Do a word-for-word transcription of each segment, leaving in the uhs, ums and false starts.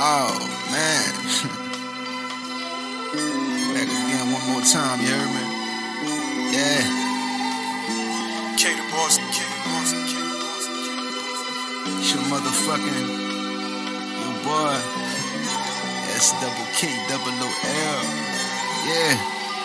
Oh, man. Back again one more time, you heard me? Yeah. K the boss, K the boss, K the boss, K the boss. It's your motherfucking, your boy. S double K double O L. Yeah.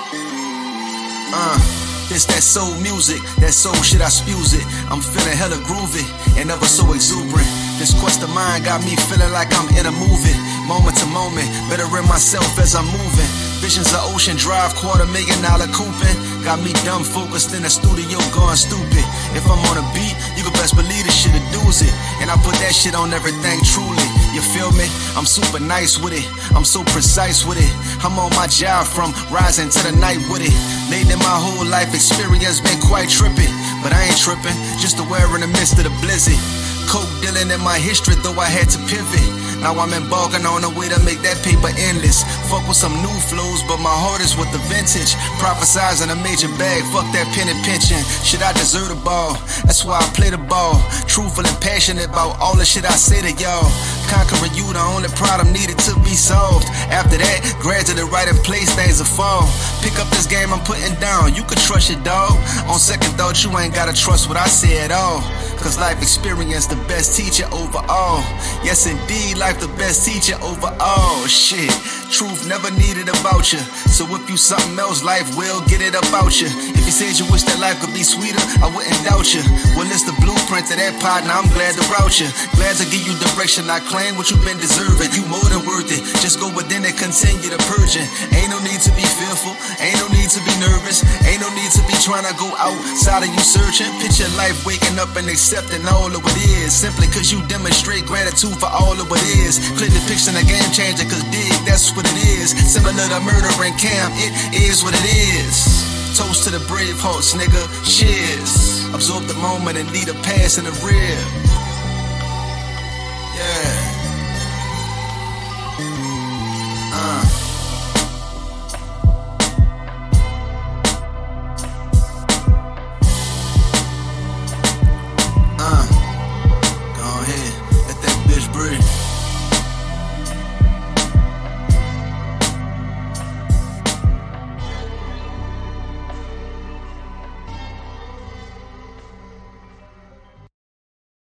Uh. This that soul music, that soul shit I spews it. I'm feeling hella groovy and never so exuberant. This quest of mine got me feeling like I'm in a movie. Moment to moment, better in myself as I'm moving. Visions of ocean drive, quarter million dollar couping. Got me dumb focused in the studio going stupid. If I'm on a beat, you can best believe this shit a doozy. And I put that shit on everything truly. You feel me? I'm super nice with it. I'm so precise with it. I'm on my job from rising to the night with it. Lately my whole life experience been quite trippy. But I ain't tripping, just aware in the midst of the blizzard. Coke dealing in my history, though I had to pivot. Now I'm embarking on a way to make that paper endless. Fuck with some new flows, but my heart is with the vintage. Prophesizing a major bag, fuck that penny pinching. Shit, I deserve the ball, that's why I play the ball. Truthful and passionate about all the shit I say to y'all. Conquering you, the only problem needed to be solved. After that, gradually right in place, things will fall. Pick up this game I'm putting down, you can trust your dog. On second thought, you ain't gotta trust what I say at all. Cause life experience the best teacher overall. Yes indeed, life the best teacher overall. Shit, truth never needed about you. So if you something else, life will get it about you. If you said you wish that life could be sweeter, I wouldn't doubt you. Well, it's the blueprint to that partner, I'm glad to route you. Glad to give you direction, I claim what you've been deserving. You more than worth it, just go within and continue to purging. Ain't no need to be fearful, ain't no need to be nervous. Ain't no need to be trying to go outside of you searching. Picture life waking up and accepting all of what is. Simply cause you demonstrate gratitude for all of what is. Clear depiction a game changer, cause dig, that's what it is. Similar to murder and camp, it is what it is. Toast to the brave hearts, nigga, cheers. Absorb the moment and lead a pass in the rear.